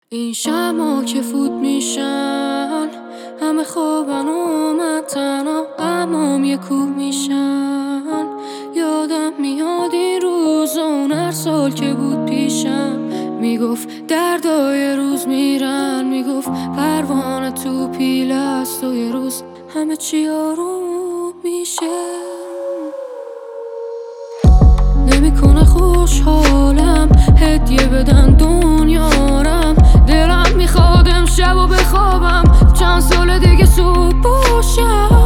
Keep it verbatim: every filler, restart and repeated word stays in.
این شما که فوت میشن همه خوابن و من تنها غمام یه کوه میشن. یادم میاد این روز اون هر سال که بود پیشم میگفت دردای روز میرن، میگفت پروانه تو پیله است و یه روز همه چی آروم میشه. نمیکنه خوشحالم هدیه بدن دنیارم، دلم میخواد امشب و بخوابم چند سال دیگه صبح باشم.